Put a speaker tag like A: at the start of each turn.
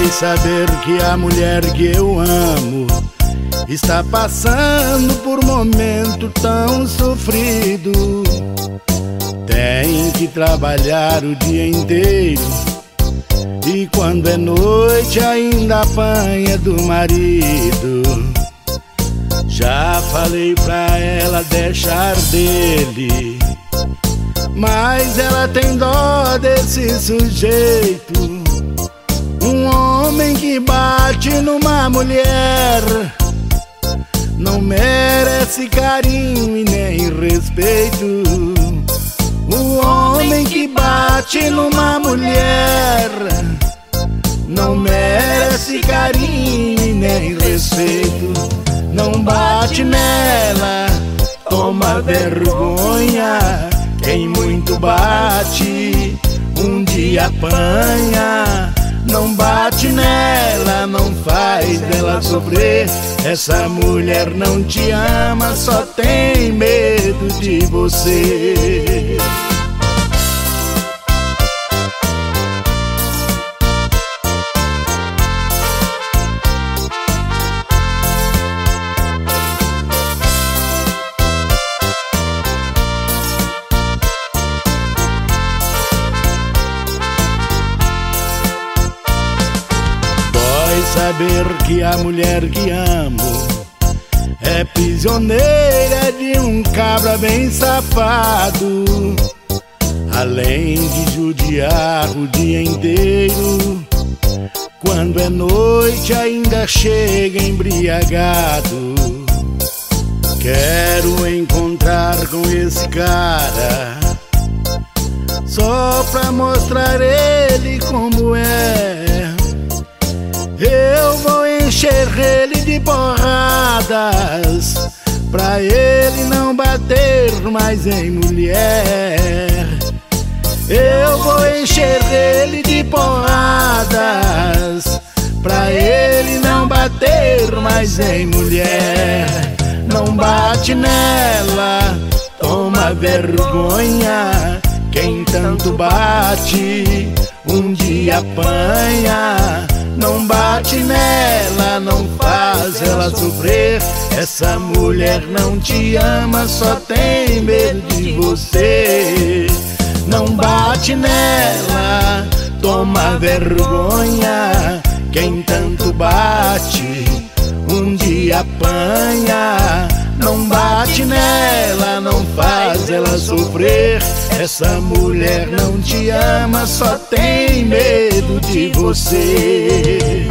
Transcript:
A: saber que a mulher que eu amo está passando por momento tão sofrido. Tem que trabalhar o dia inteiro e quando é noite ainda apanha do marido. Já falei pra ela deixar dele, mas ela tem dó desse sujeito. Um homem que bate numa mulher não merece carinho e nem respeito. O homem que bate numa mulher não merece carinho e nem respeito. Não bate nela, toma vergonha. Quem muito bate, um dia apanha. Não bate nela, não faz dela sofrer. Essa mulher não te ama, só tem medo de você. Saber que a mulher que amo é prisioneira de um cabra bem safado, além de judiar o dia inteiro. Quando é noite ainda chega embriagado. Quero encontrar com esse cara só pra mostrar ele como é. Eu vou encher ele de porradas pra ele não bater mais em mulher. Eu vou encher ele de porradas pra ele não bater mais em mulher. Não bate nela, toma vergonha. Quem tanto bate, um dia apanha. Não bate nela, não faz ela sofrer. Essa mulher não te ama, só tem medo de você. Não bate nela, toma vergonha. Quem tanto bate, um dia apanha. Não bate nela, não faz ela sofrer. Essa mulher não te ama, só tem medo de você.